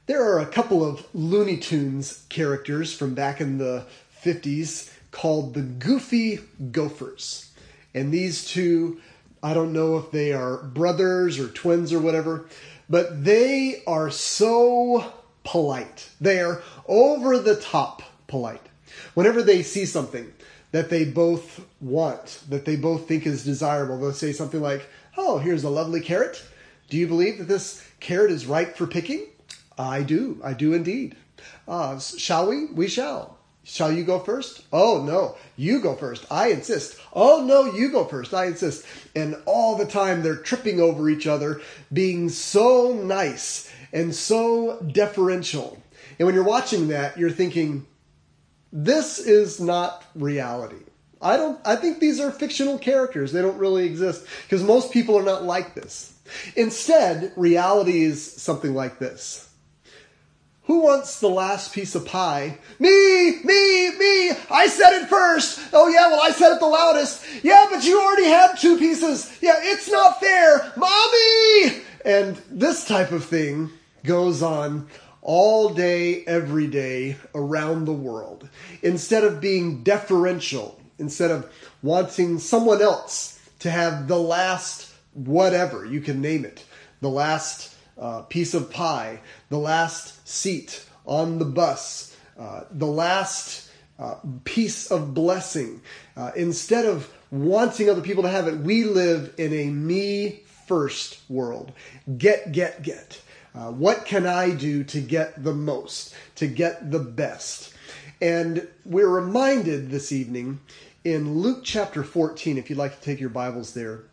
There are a couple of Looney Tunes characters from back in the 50s called the Goofy Gophers. And these two, I don't know if they are brothers or twins or whatever, but they are so polite. They are over the top polite. Whenever they see something that they both want, that they both think is desirable, they'll say something like, "Oh, here's a lovely carrot. Do you believe that this carrot is ripe for picking?" I do indeed. Shall we? We shall. Shall you go first? Oh, no, you go first. I insist. Oh, no, you go first. I insist. And all the time they're tripping over each other, being so nice and so deferential. And when you're watching that, you're thinking, this is not reality. I think these are fictional characters. They don't really exist because most people are not like this. Instead, reality is something like this. Who wants the last piece of pie? Me! I said it first. Oh yeah, well I said it the loudest. Yeah, but you already had 2 pieces. Yeah, it's not fair. Mommy! And this type of thing goes on all day, every day, around the world. Instead of being deferential, instead of wanting someone else to have the last whatever, you can name it, the last piece of pie, the last seat on the bus, the last piece of blessing. Instead of wanting other people to have it, we live in a me-first world. Get. What can I do to get the most, to get the best? And we're reminded this evening in Luke chapter 14, if you'd like to take your Bibles there,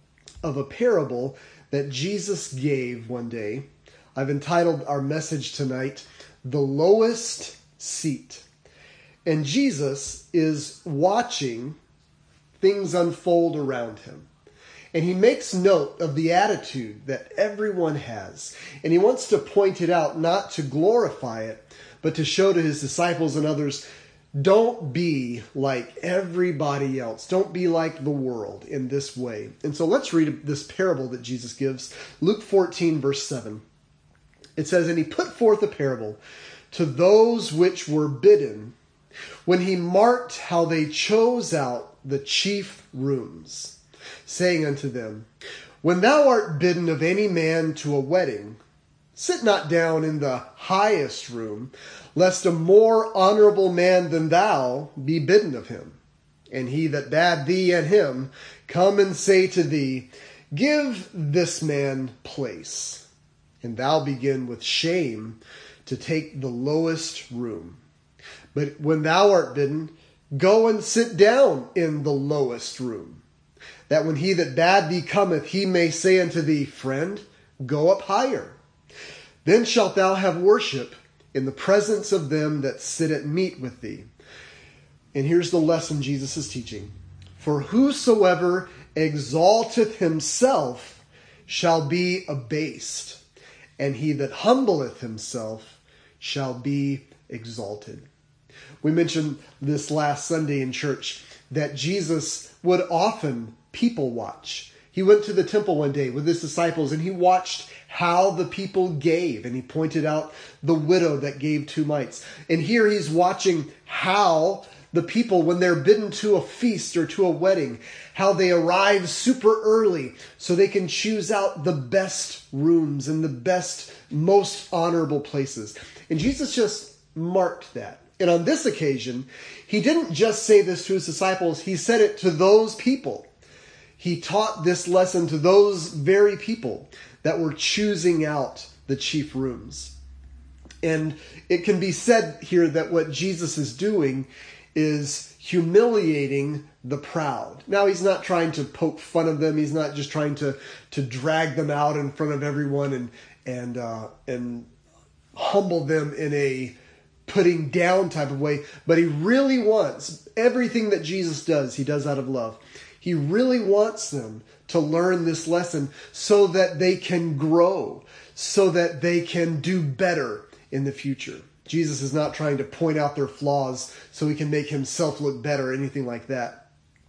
of a parable that Jesus gave one day. I've entitled our message tonight, The Lowest Seat. And Jesus is watching things unfold around him. And he makes note of the attitude that everyone has. And he wants to point it out, not to glorify it, but to show to his disciples and others, don't be like everybody else. Don't be like the world in this way. And so let's read this parable that Jesus gives. Luke 14, verse 7. It says, "And he put forth a parable to those which were bidden, when he marked how they chose out the chief rooms, saying unto them, When thou art bidden of any man to a wedding, sit not down in the highest room, lest a more honorable man than thou be bidden of him. And he that bade thee and him come and say to thee, Give this man place. And thou begin with shame to take the lowest room. But when thou art bidden, go and sit down in the lowest room, that when he that bade thee cometh, he may say unto thee, Friend, go up higher. Then shalt thou have worship in the presence of them that sit at meat with thee." And here's the lesson Jesus is teaching. "For whosoever exalteth himself shall be abased, and he that humbleth himself shall be exalted." We mentioned this last Sunday in church that Jesus would often people watch. He went to the temple one day with his disciples and he watched how the people gave. And he pointed out the widow that gave 2 mites. And here he's watching how the people, when they're bidden to a feast or to a wedding, how they arrive super early so they can choose out the best rooms and the best, most honorable places. And Jesus just marked that. And on this occasion, he didn't just say this to his disciples, he said it to those people. He taught this lesson to those very people that were choosing out the chief rooms. And it can be said here that what Jesus is doing is humiliating the proud. Now, he's not trying to poke fun of them. He's not just trying to drag them out in front of everyone and humble them in a putting down type of way. But he really wants everything that Jesus does, he does out of love. He really wants them to learn this lesson so that they can grow, so that they can do better in the future. Jesus is not trying to point out their flaws so he can make himself look better or anything like that.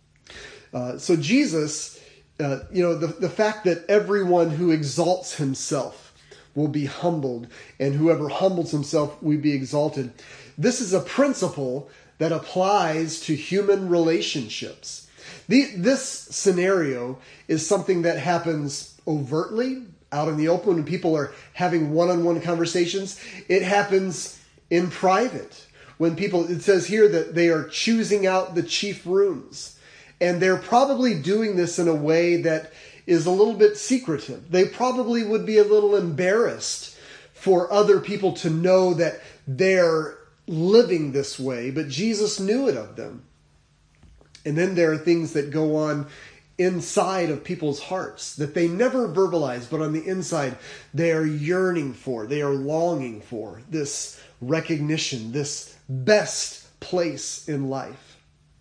So Jesus, the fact that everyone who exalts himself will be humbled, and whoever humbles himself will be exalted. This is a principle that applies to human relationships. This scenario is something that happens overtly, out in the open, when people are having one-on-one conversations. It happens in private. When people, it says here that they are choosing out the chief rooms. And they're probably doing this in a way that is a little bit secretive. They probably would be a little embarrassed for other people to know that they're living this way, but Jesus knew it of them. And then there are things that go on inside of people's hearts that they never verbalize, but on the inside they are yearning for, they are longing for this recognition, this best place in life.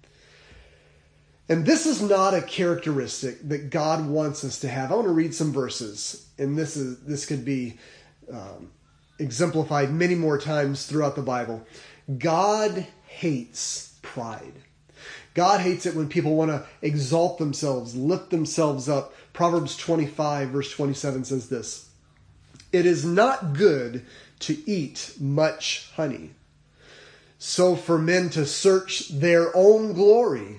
And this is not a characteristic that God wants us to have. I want to read some verses, and this could be exemplified many more times throughout the Bible. God hates pride. God hates it when people want to exalt themselves, lift themselves up. Proverbs 25, verse 27 says this: "It is not good to eat much honey. So for men to search their own glory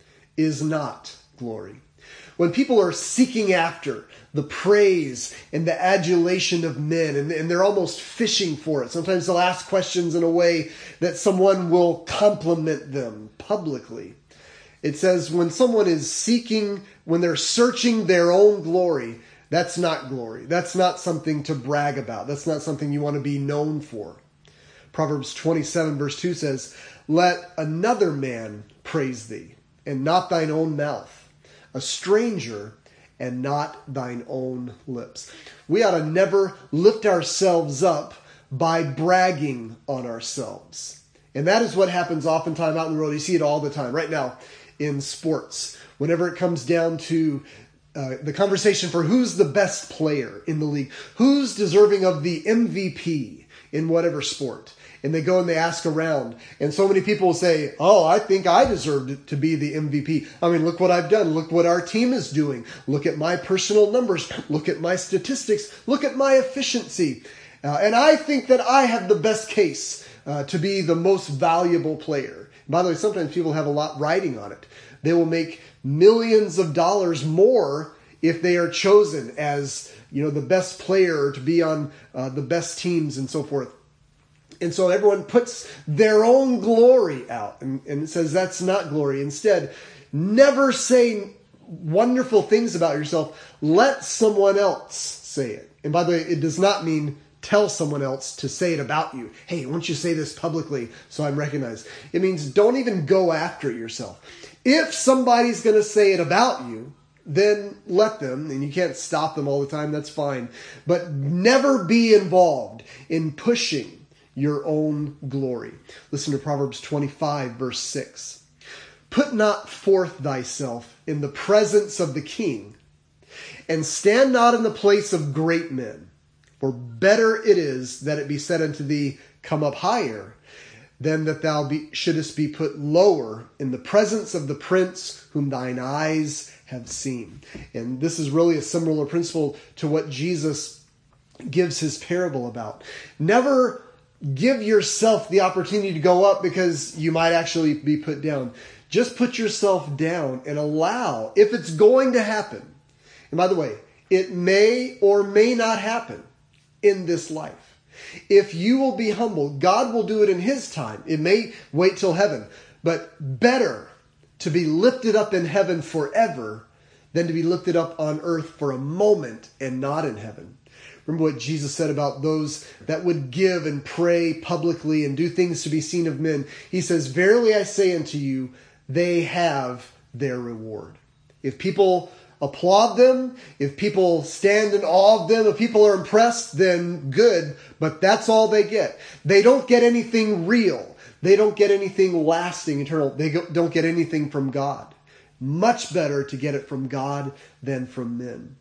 is not glory." When people are seeking after the praise and the adulation of men, and they're almost fishing for it. Sometimes they'll ask questions in a way that someone will compliment them publicly. It says when someone is seeking, when they're searching their own glory, that's not glory. That's not something to brag about. That's not something you want to be known for. Proverbs 27 verse 2 says, "Let another man praise thee, and not thine own mouth, a stranger, and not thine own lips." We ought to never lift ourselves up by bragging on ourselves. And that is what happens oftentimes out in the world. You see it all the time. Right now in sports, whenever it comes down to the conversation for who's the best player in the league, who's deserving of the MVP in whatever sport. And they go and they ask around. And so many people will say, "Oh, I think I deserve to be the MVP. I mean, look what I've done. Look what our team is doing. Look at my personal numbers. Look at my statistics. Look at my efficiency. And I think that I have the best case to be the most valuable player." By the way, sometimes people have a lot riding on it. They will make millions of dollars more if they are chosen as, the best player to be on the best teams and so forth. And so everyone puts their own glory out, and it says that's not glory. Instead, never say wonderful things about yourself. Let someone else say it. And by the way, it does not mean tell someone else to say it about you. "Hey, why don't you say this publicly so I'm recognized?" It means don't even go after it yourself. If somebody's going to say it about you, then let them, and you can't stop them all the time, that's fine. But never be involved in pushing your own glory. Listen to Proverbs 25, verse 6. "Put not forth thyself in the presence of the king, and stand not in the place of great men. For better it is that it be said unto thee, Come up higher, than that thou shouldest be put lower in the presence of the prince whom thine eyes have seen." And this is really a similar principle to what Jesus gives his parable about. Never give yourself the opportunity to go up because you might actually be put down. Just put yourself down and allow, if it's going to happen. And by the way, it may or may not happen in this life. If you will be humble, God will do it in his time. It may wait till heaven, but better to be lifted up in heaven forever than to be lifted up on earth for a moment and not in heaven. Remember what Jesus said about those that would give and pray publicly and do things to be seen of men. He says, "Verily I say unto you, they have their reward." If people applaud them, if people stand in awe of them, if people are impressed, then good, but that's all they get. They don't get anything real. They don't get anything lasting, eternal. They don't get anything from God. Much better to get it from God than from men.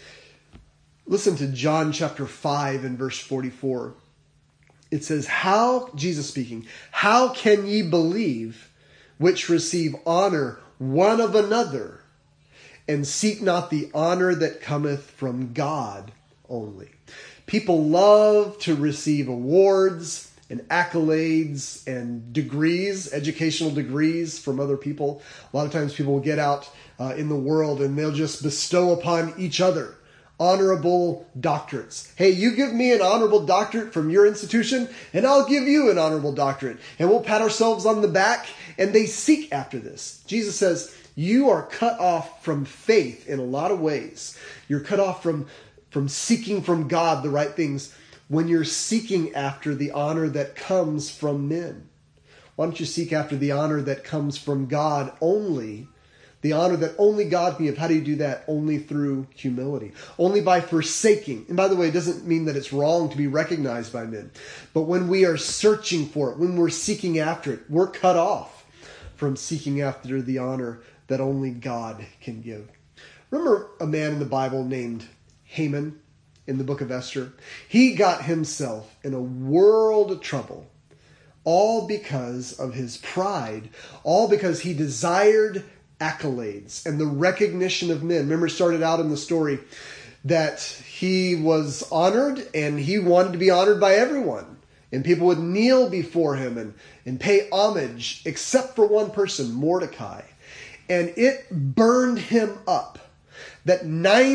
Listen to John chapter 5 and verse 44. It says, Jesus speaking, "How can ye believe which receive honor one of another, and seek not the honor that cometh from God only. People love to receive awards and accolades and degrees, educational degrees from other people. A lot of times people will get out in the world and they'll just bestow upon each other honorable doctorates. Hey, you give me an honorable doctorate from your institution, and I'll give you an honorable doctorate. And we'll pat ourselves on the back, and they seek after this. Jesus says, you are cut off from faith in a lot of ways. You're cut off from seeking from God the right things when you're seeking after the honor that comes from men. Why don't you seek after the honor that comes from God only? The honor that only God can give. How do you do that? Only through humility. Only by forsaking. And by the way, it doesn't mean that it's wrong to be recognized by men. But when we are searching for it, when we're seeking after it, we're cut off from seeking after the honor that only God can give. Remember a man in the Bible named Haman in the book of Esther? He got himself in a world of trouble, all because of his pride, all because he desired accolades and the recognition of men. Remember, it started out in the story that he was honored and he wanted to be honored by everyone. And people would kneel before him and pay homage, except for one person, Mordecai. And it burned him up that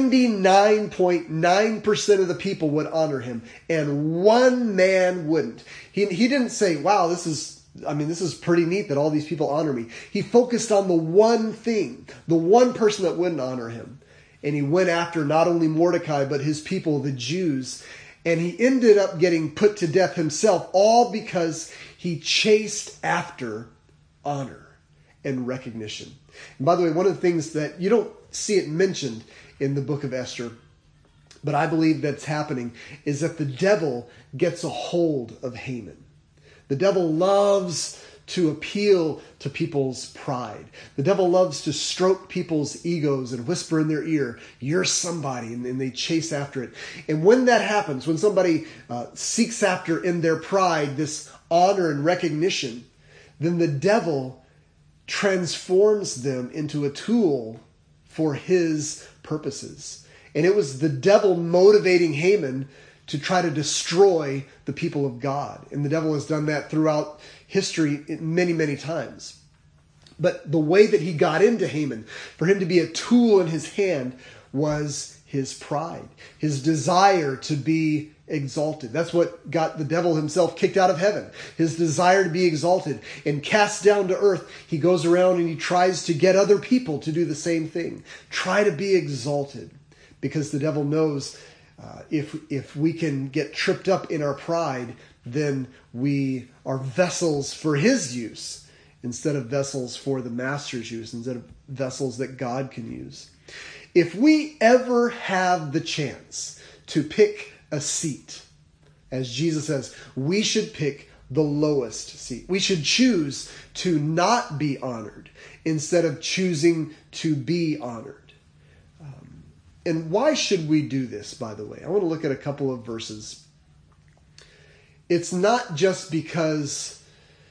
99.9% of the people would honor him and one man wouldn't. He didn't say, wow, this is pretty neat that all these people honor me. He focused on the one thing, the one person that wouldn't honor him. And he went after not only Mordecai, but his people, the Jews. And he ended up getting put to death himself, all because he chased after honor and recognition. And by the way, one of the things that you don't see it mentioned in the book of Esther, but I believe that's happening, is that the devil gets a hold of Haman. The devil loves to appeal to people's pride. The devil loves to stroke people's egos and whisper in their ear, you're somebody, and they chase after it. And when that happens, when somebody seeks after in their pride this honor and recognition, then the devil transforms them into a tool for his purposes. And it was the devil motivating Haman to try to destroy the people of God. And the devil has done that throughout history many, many times. But the way that he got into Haman, for him to be a tool in his hand, was his pride, his desire to be exalted. That's what got the devil himself kicked out of heaven. His desire to be exalted and cast down to earth. He goes around and he tries to get other people to do the same thing. Try to be exalted. Because the devil knows if we can get tripped up in our pride, then we are vessels for his use instead of vessels for the master's use, instead of vessels that God can use. If we ever have the chance to pick a seat, as Jesus says, we should pick the lowest seat. We should choose to not be honored instead of choosing to be honored. And why should we do this, by the way? I want to look at a couple of verses. It's not just because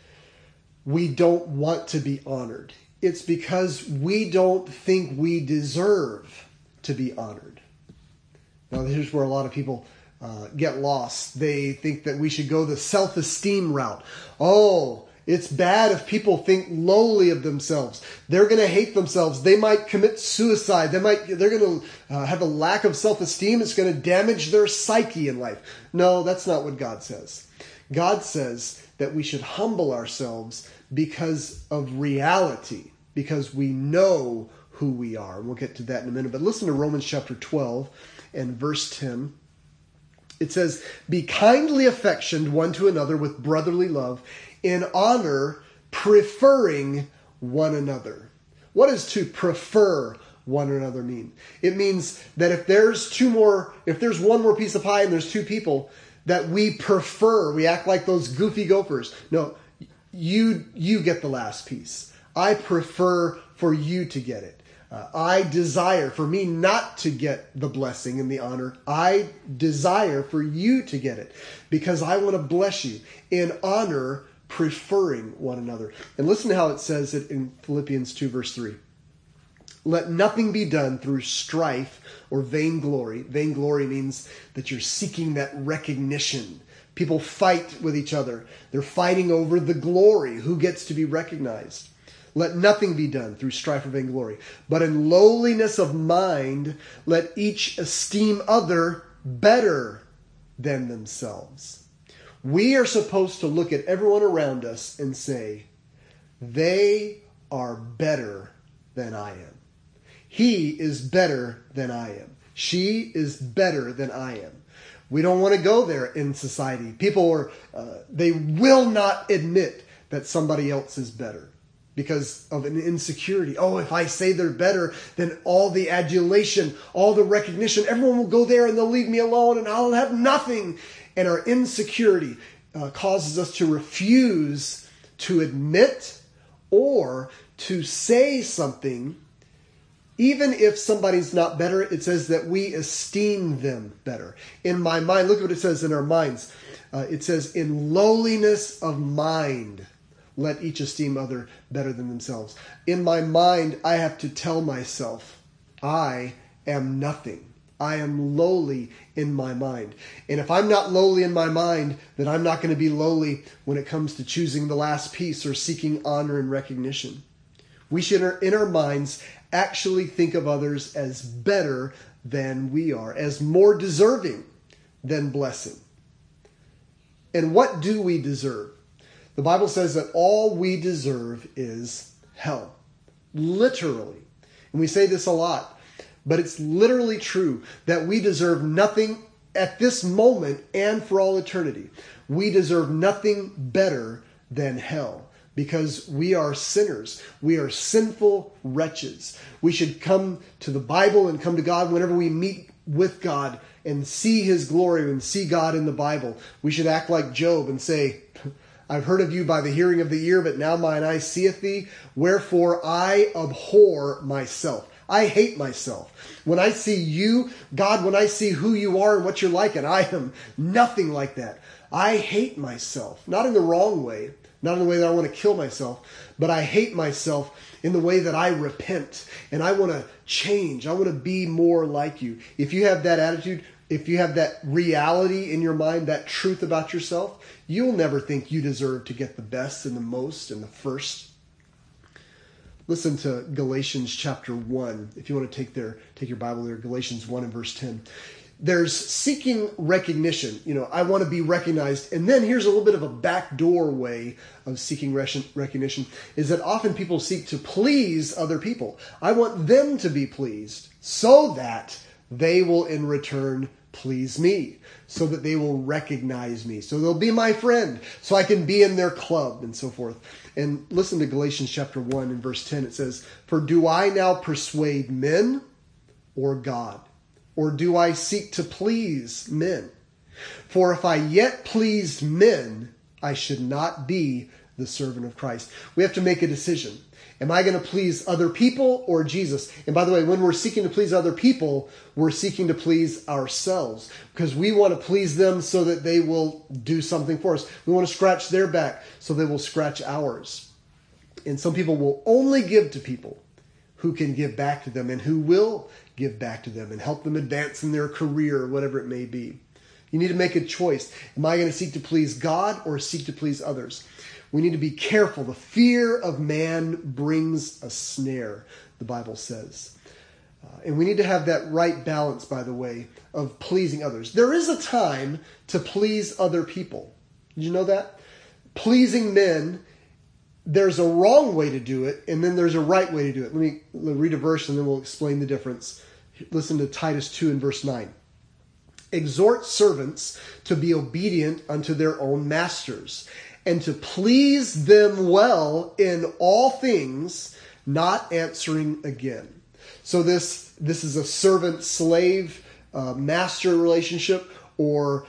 we don't want to be honored. It's because we don't think we deserve to be honored. Now, here's where a lot of people get lost. They think that we should go the self-esteem route. Oh, it's bad if people think lowly of themselves. They're going to hate themselves. They might commit suicide. They're going to have a lack of self-esteem. It's going to damage their psyche in life. No, that's not what God says. God says that we should humble ourselves because of reality, because we know who we are. And we'll get to that in a minute. But listen to Romans chapter 12 and verse 10. It says, be kindly affectioned one to another with brotherly love, in honor, preferring one another. What does to prefer one another mean? It means that if there's one more piece of pie and there's two people, that we prefer, we act like those goofy gophers. No, you get the last piece. I prefer for you to get it. I desire for me not to get the blessing and the honor. I desire for you to get it because I want to bless you in honor, preferring one another. And listen to how it says it in Philippians 2 verse 3. Let nothing be done through strife or vainglory. Vainglory means that you're seeking that recognition. People fight with each other. They're fighting over the glory, who gets to be recognized. Let nothing be done through strife or vainglory, but in lowliness of mind, let each esteem other better than themselves. We are supposed to look at everyone around us and say, they are better than I am. He is better than I am. She is better than I am. We don't want to go there in society. People they will not admit that somebody else is better because of an insecurity. Oh, if I say they're better, then all the adulation, all the recognition, everyone will go there and they'll leave me alone and I'll have nothing. And our insecurity causes us to refuse to admit or to say something. Even if somebody's not better, it says that we esteem them better. In my mind, look what it says in our minds. It says, in lowliness of mind, let each esteem other better than themselves. In my mind, I have to tell myself, I am nothing. I am lowly in my mind. And if I'm not lowly in my mind, then I'm not going to be lowly when it comes to choosing the last piece or seeking honor and recognition. We should, in our minds, actually think of others as better than we are, as more deserving than blessing. And what do we deserve? The Bible says that all we deserve is hell. Literally. And we say this a lot, but it's literally true that we deserve nothing at this moment and for all eternity. We deserve nothing better than hell. Because we are sinners. We are sinful wretches. We should come to the Bible and come to God whenever we meet with God and see His glory and see God in the Bible. We should act like Job and say, I've heard of you by the hearing of the ear, but now mine eye seeth thee. Wherefore I abhor myself. I hate myself. When I see you, God, when I see who you are and what you're like, and I am nothing like that. I hate myself. Not in the wrong way. Not in the way that I want to kill myself, but I hate myself in the way that I repent and I want to change. I want to be more like you. If you have that attitude, if you have that reality in your mind, that truth about yourself, you'll never think you deserve to get the best and the most and the first. Listen to Galatians chapter 1. If you want to take your Bible there, Galatians 1 and verse 10. There's seeking recognition. I want to be recognized. And then here's a little bit of a backdoor way of seeking recognition, is that often people seek to please other people. I want them to be pleased so that they will in return please me, so that they will recognize me, so they'll be my friend, so I can be in their club and so forth. And listen to Galatians chapter 1 and verse 10. It says, "For do I now persuade men or God? Or do I seek to please men? For if I yet pleased men, I should not be the servant of Christ." We have to make a decision. Am I going to please other people or Jesus? And by the way, when we're seeking to please other people, we're seeking to please ourselves because we want to please them so that they will do something for us. We want to scratch their back so they will scratch ours. And some people will only give to people who can give back to them and who will give back to them and help them advance in their career or whatever it may be. You need to make a choice. Am I going to seek to please God or seek to please others? We need to be careful. The fear of man brings a snare, the Bible says. And we need to have that right balance, by the way, of pleasing others. There is a time to please other people. Did you know that? Pleasing men, there's a wrong way to do it, and then there's a right way to do it. Let me read a verse, and then we'll explain the difference. Listen to Titus 2 and verse 9. "Exhort servants to be obedient unto their own masters, and to please them well in all things, not answering again." So this is a servant-slave master relationship, or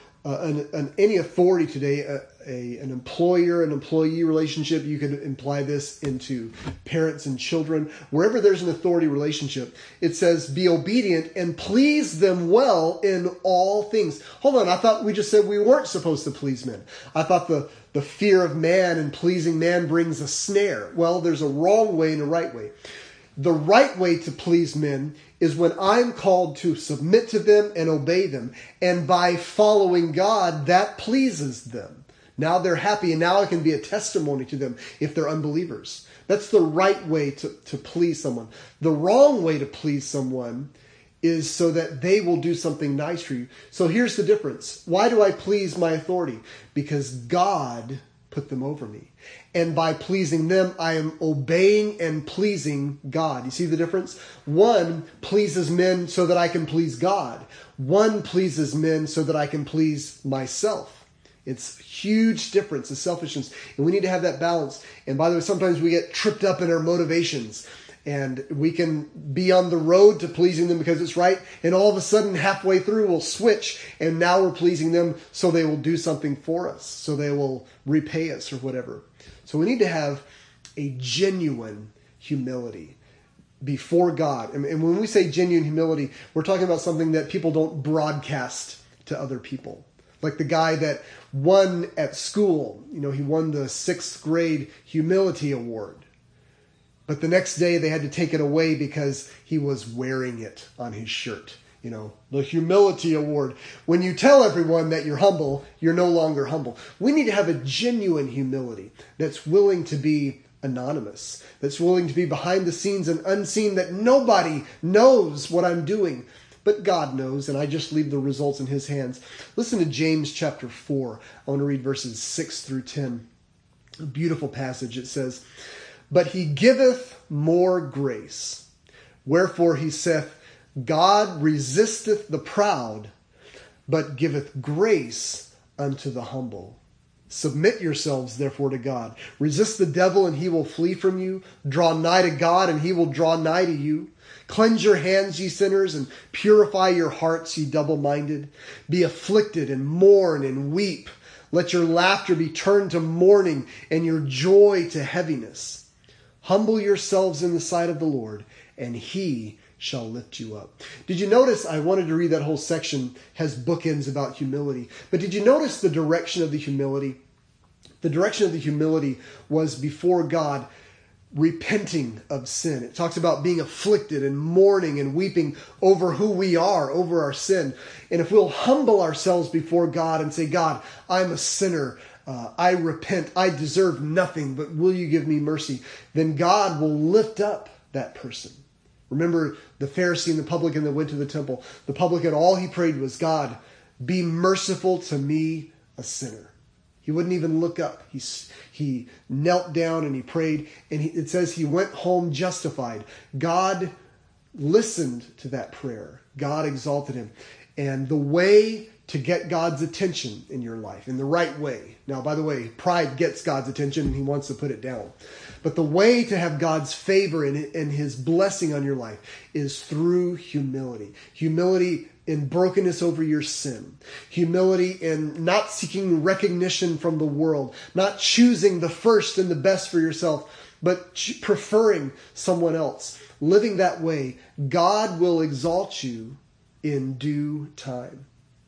any authority today, an employer and employee relationship. You could imply this into parents and children. Wherever there's an authority relationship, it says, be obedient and please them well in all things. Hold on, I thought we just said we weren't supposed to please men. I thought the fear of man and pleasing man brings a snare. Well, there's a wrong way and a right way. The right way to please men is when I'm called to submit to them and obey them. And by following God, that pleases them. Now they're happy, and now I can be a testimony to them if they're unbelievers. That's the right way to please someone. The wrong way to please someone is so that they will do something nice for you. So here's the difference. Why do I please my authority? Because God put them over me. And by pleasing them, I am obeying and pleasing God. You see the difference? One pleases men so that I can please God. One pleases men so that I can please myself. It's a huge difference, the selfishness. And we need to have that balance. And by the way, sometimes we get tripped up in our motivations. And we can be on the road to pleasing them because it's right. And all of a sudden, halfway through, we'll switch. And now we're pleasing them so they will do something for us. So they will repay us or whatever. So we need to have a genuine humility before God. And when we say genuine humility, we're talking about something that people don't broadcast to other people. Like the guy that won at school. You know, he won the 6th grade humility award. But the next day they had to take it away because he was wearing it on his shirt. You know, the humility award. When you tell everyone that you're humble, you're no longer humble. We need to have a genuine humility that's willing to be anonymous, that's willing to be behind the scenes and unseen, that nobody knows what I'm doing. But God knows, and I just leave the results in his hands. Listen to James chapter 4. I want to read verses 6 through 10. A beautiful passage. It says, "But he giveth more grace. Wherefore he saith, God resisteth the proud, but giveth grace unto the humble. Submit yourselves, therefore, to God. Resist the devil, and he will flee from you. Draw nigh to God, and he will draw nigh to you. Cleanse your hands, ye sinners, and purify your hearts, ye double-minded. Be afflicted, and mourn, and weep. Let your laughter be turned to mourning, and your joy to heaviness. Humble yourselves in the sight of the Lord, and he shall lift you up." Did you notice, I wanted to read that whole section, has bookends about humility. But did you notice the direction of the humility? The direction of the humility was before God, repenting of sin. It talks about being afflicted and mourning and weeping over who we are, over our sin. And if we'll humble ourselves before God and say, God, I'm a sinner. I repent. I deserve nothing, but will you give me mercy? Then God will lift up that person. Remember the Pharisee and the publican that went to the temple. The publican, all he prayed was, God, be merciful to me, a sinner. He wouldn't even look up. He knelt down and he prayed. And it says he went home justified. God listened to that prayer. God exalted him. And the way to get God's attention in your life, in the right way. Now, by the way, pride gets God's attention and he wants to put it down. But the way to have God's favor and his blessing on your life is through humility. Humility in brokenness over your sin. Humility in not seeking recognition from the world. Not choosing the first and the best for yourself, but preferring someone else. Living that way, God will exalt you in due time.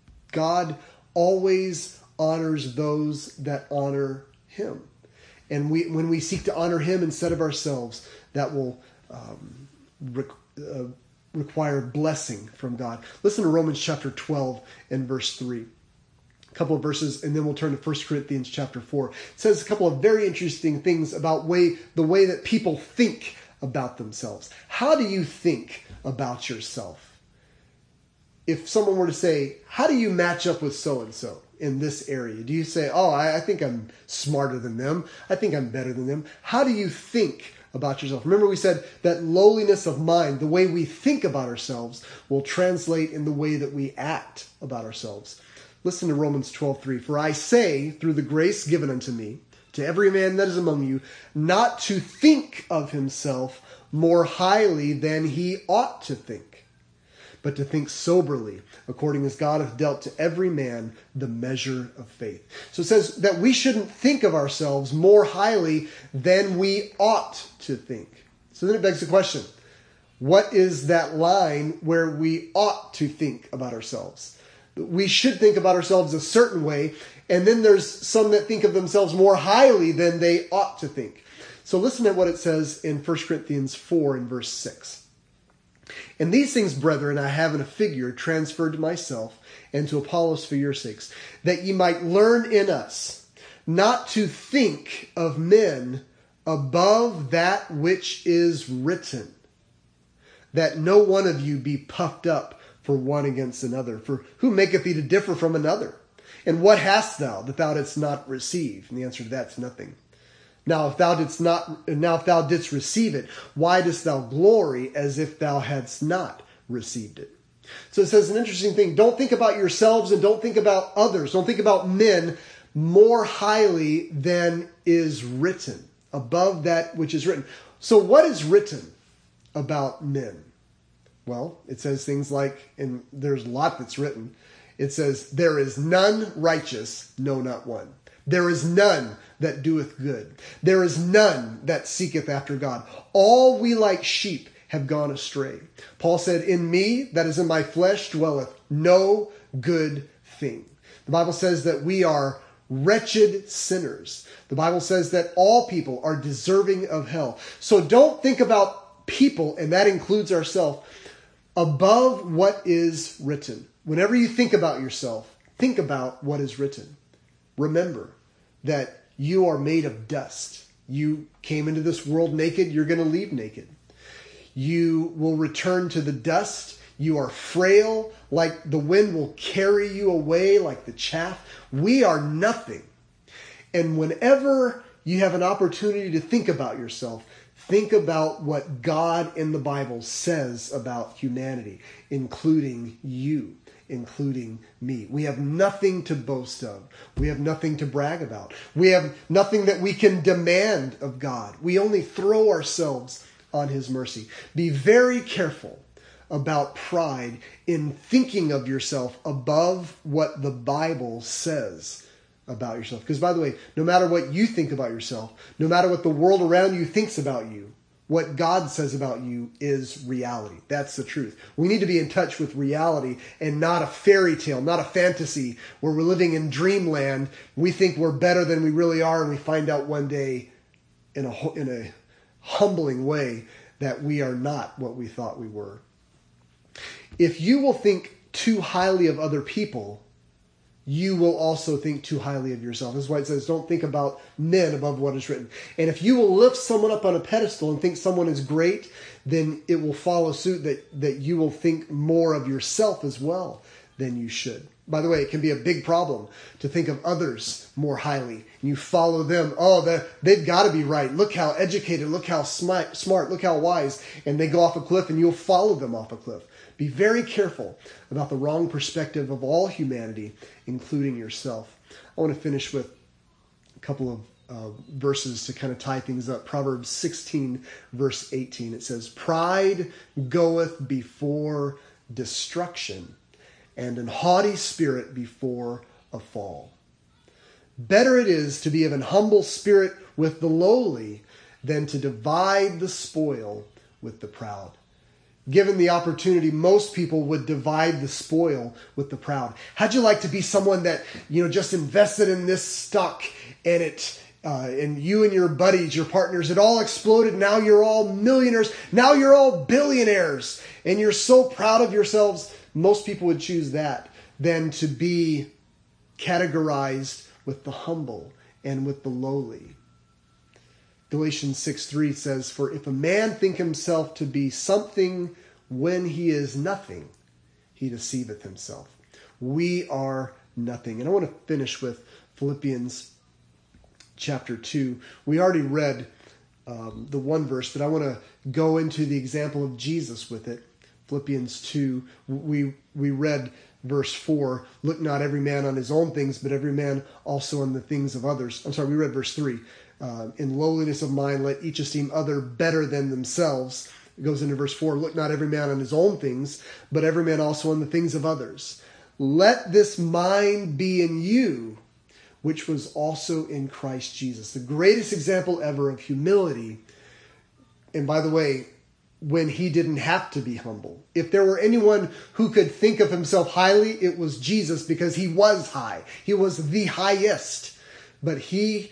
God always honors those that honor him. And when we seek to honor him instead of ourselves, that will require blessing from God. Listen to Romans chapter 12 and verse 3. A couple of verses, and then we'll turn to 1 Corinthians chapter 4. It says a couple of very interesting things about the way that people think about themselves. How do you think about yourself? If someone were to say, how do you match up with so-and-so in this area? Do you say, oh, I think I'm smarter than them. I think I'm better than them. How do you think about yourself? Remember we said that lowliness of mind, the way we think about ourselves, will translate in the way that we act about ourselves. Listen to Romans 12:3. For I say, through the grace given unto me, to every man that is among you, not to think of himself more highly than he ought to think, but to think soberly, according as God hath dealt to every man the measure of faith. So it says that we shouldn't think of ourselves more highly than we ought to think. So then it begs the question, what is that line where we ought to think about ourselves? We should think about ourselves a certain way, and then there's some that think of themselves more highly than they ought to think. So listen to what it says in 1 Corinthians 4 and verse 6. And these things, brethren, I have in a figure transferred to myself and to Apollos for your sakes, that ye might learn in us not to think of men above that which is written, that no one of you be puffed up for one against another. For who maketh thee to differ from another? And what hast thou that thou didst not receive? And the answer to that's nothing. Now if thou didst receive it, why dost thou glory as if thou hadst not received it? So it says an interesting thing. Don't think about yourselves and don't think about others. Don't think about men more highly than is written, above that which is written. So what is written about men? Well, it says things like, and there's a lot that's written. It says, there is none righteous, no, not one. There is none that doeth good. There is none that seeketh after God. All we like sheep have gone astray. Paul said, in me, that is in my flesh, dwelleth no good thing. The Bible says that we are wretched sinners. The Bible says that all people are deserving of hell. So don't think about people, and that includes ourselves, above what is written. Whenever you think about yourself, think about what is written. Remember that you are made of dust. You came into this world naked. You're going to leave naked. You will return to the dust. You are frail, like the wind will carry you away like the chaff. We are nothing. And whenever you have an opportunity to think about yourself, think about what God in the Bible says about humanity, including you, including me. We have nothing to boast of. We have nothing to brag about. We have nothing that we can demand of God. We only throw ourselves on His mercy. Be very careful about pride in thinking of yourself above what the Bible says about yourself. Because by the way, no matter what you think about yourself, no matter what the world around you thinks about you, what God says about you is reality. That's the truth. We need to be in touch with reality and not a fairy tale, not a fantasy where we're living in dreamland. We think we're better than we really are, and we find out one day in a humbling way that we are not what we thought we were. If you will think too highly of other people, you will also think too highly of yourself. That's why it says, don't think about men above what is written. And if you will lift someone up on a pedestal and think someone is great, then it will follow suit that you will think more of yourself as well than you should. By the way, it can be a big problem to think of others more highly. You follow them. Oh, they've got to be right. Look how educated. Look how smart. Look how wise. And they go off a cliff and you'll follow them off a cliff. Be very careful about the wrong perspective of all humanity, including yourself. I want to finish with a couple of verses to kind of tie things up. Proverbs 16, verse 18. It says, pride goeth before destruction, and an haughty spirit before a fall. Better it is to be of an humble spirit with the lowly than to divide the spoil with the proud. Given the opportunity, most people would divide the spoil with the proud. How'd you like to be someone that, just invested in this stock and you and your buddies, your partners, it all exploded. Now you're all millionaires. Now you're all billionaires. And you're so proud of yourselves. Most people would choose that than to be categorized with the humble and with the lowly. Galatians 6:3 says, for if a man think himself to be something when he is nothing, he deceiveth himself. We are nothing. And I want to finish with Philippians chapter 2. We already read the one verse, but I want to go into the example of Jesus with it. Philippians 2, we read verse 4, look not every man on his own things, but every man also on the things of others. We read verse 3. In lowliness of mind, let each esteem other better than themselves. It goes into verse 4. Look not every man on his own things, but every man also on the things of others. Let this mind be in you, which was also in Christ Jesus. The greatest example ever of humility. And by the way, when he didn't have to be humble. If there were anyone who could think of himself highly, it was Jesus, because he was high. He was the highest. But he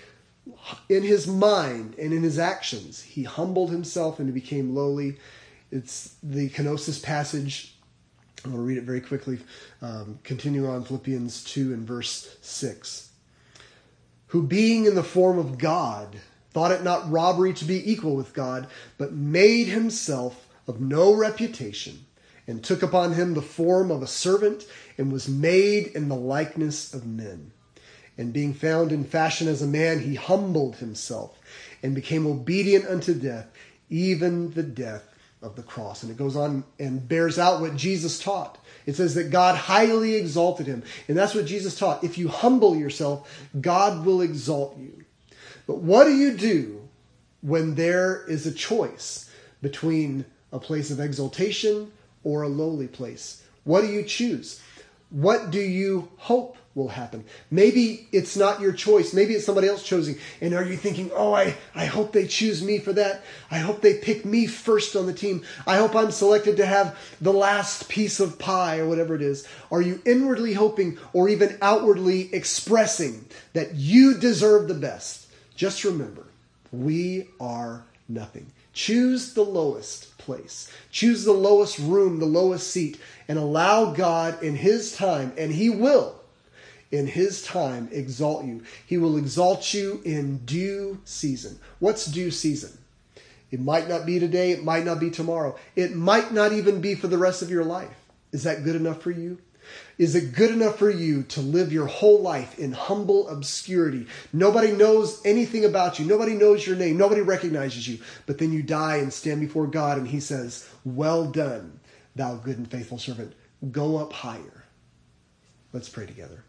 in his mind and in his actions, he humbled himself and he became lowly. It's the kenosis passage. I'm going to read it very quickly. Continue on Philippians 2 and verse 6. Who being in the form of God, thought it not robbery to be equal with God, but made himself of no reputation, and took upon him the form of a servant, and was made in the likeness of men. And being found in fashion as a man, he humbled himself, and became obedient unto death, even the death of the cross. And it goes on and bears out what Jesus taught. It says that God highly exalted him. And that's what Jesus taught. If you humble yourself, God will exalt you. But what do you do when there is a choice between a place of exaltation or a lowly place? What do you choose? What do you hope will happen? Maybe it's not your choice. Maybe it's somebody else choosing. And are you thinking, oh, I hope they choose me for that. I hope they pick me first on the team. I hope I'm selected to have the last piece of pie or whatever it is. Are you inwardly hoping or even outwardly expressing that you deserve the best? Just remember, we are nothing. Choose the lowest place. Choose the lowest room, the lowest seat, and allow God in his time, and he will, in his time, exalt you. He will exalt you in due season. What's due season? It might not be today. It might not be tomorrow. It might not even be for the rest of your life. Is that good enough for you? Is it good enough for you to live your whole life in humble obscurity? Nobody knows anything about you. Nobody knows your name. Nobody recognizes you. But then you die and stand before God and he says, well done, thou good and faithful servant. Go up higher. Let's pray together.